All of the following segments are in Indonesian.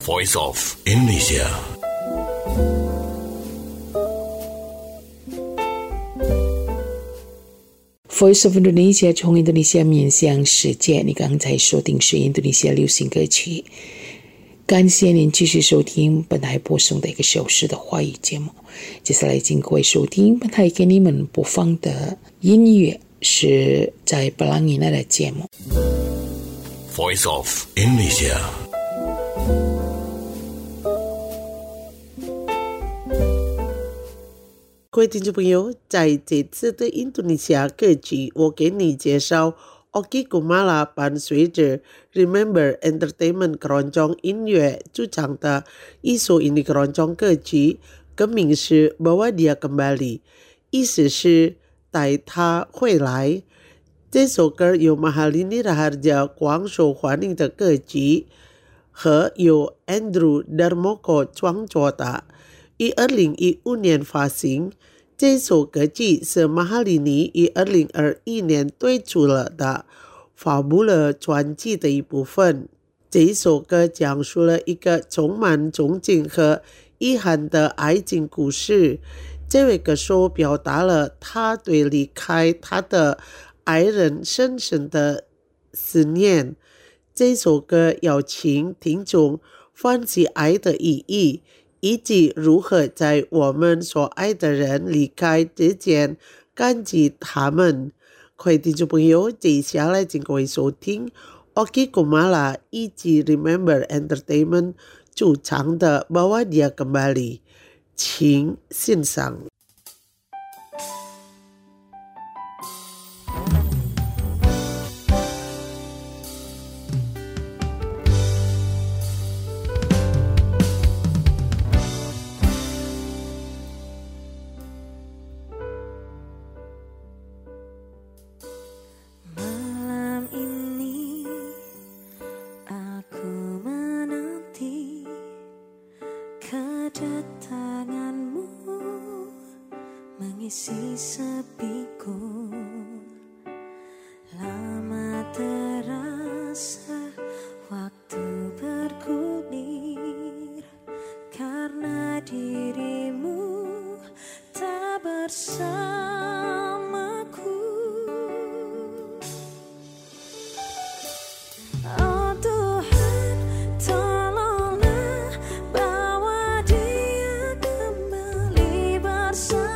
Voice of Indonesia. Voice of Indonesia 从印度尼西亚面向世界，你刚才收听是印度尼西亚流行歌曲。感谢您继续收听本台播送的1个小时的华语节目。接下来请各位收听本台给你们播放的音乐，是在布朗以内的节目。 Voice of Indonesia。 各位听众朋友，在这次的印度尼西亚歌曲，我给你介绍 Oki Kumala 伴随着 Remember Entertainment keroncong 音乐主唱的一首印尼keroncong歌曲，歌名是 Bawa Dia Kembali， 意思是带他回来。这首歌由 Mahalini Raharja 广受欢迎的歌曲，和由 Andrew Darmoko 创作的，于2015年发行。这首歌曲是马哈里尼于2021年推出了的发布了专辑的一部分。这首歌讲述了一个充满憧憬和遗憾的爱情故事。这位歌手表达了他对离开他的爱人深深的思念。这首歌邀请听众分析爱的意义，以及如何在我们所爱的人离开之前感激他们。各位听众朋友，接下来请各位收听 Oki Kumala 以及 Remember Entertainment 主唱的 Bawa Dia Kembali， 请欣赏。 Mengisi sepiku, lama terasa waktu bergulir, karena dirimu tak bersamaku. Oh Tuhan, tolonglah bawa dia kembali bersama.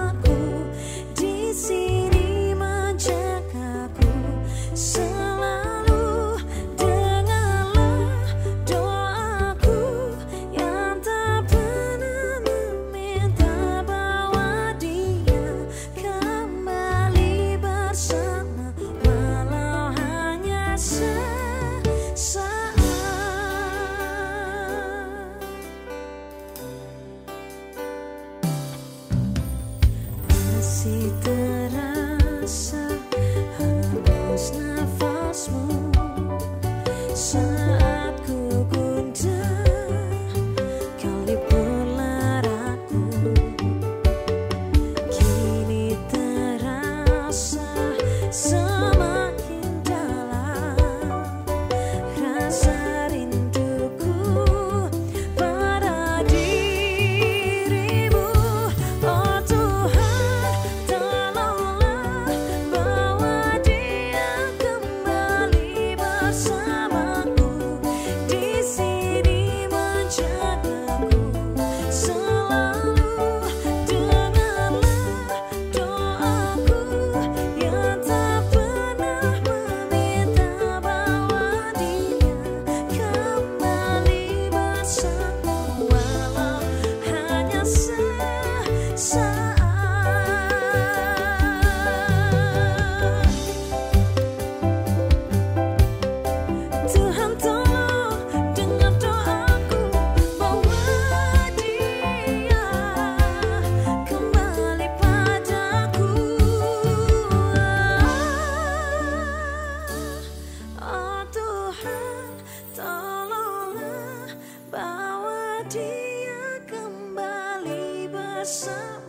Masih terasa hembus nafasmu saat ku gundah kalipun laraku. Kini terasa semakin dalam rasa rinduku pada dirimu. Oh Tuhan, tolonglah bawa dia kembali bersamaku. Di sini menjagaku selalu. Dengarlah doaku yang tak pernah meminta, bawa dia kembali bersamaku walau hanya sesaat. Tuhan tolong dengar doaku, bawa dia kembali padaku. Oh Tuhan, tolonglah bawa dia kembali bersamaku.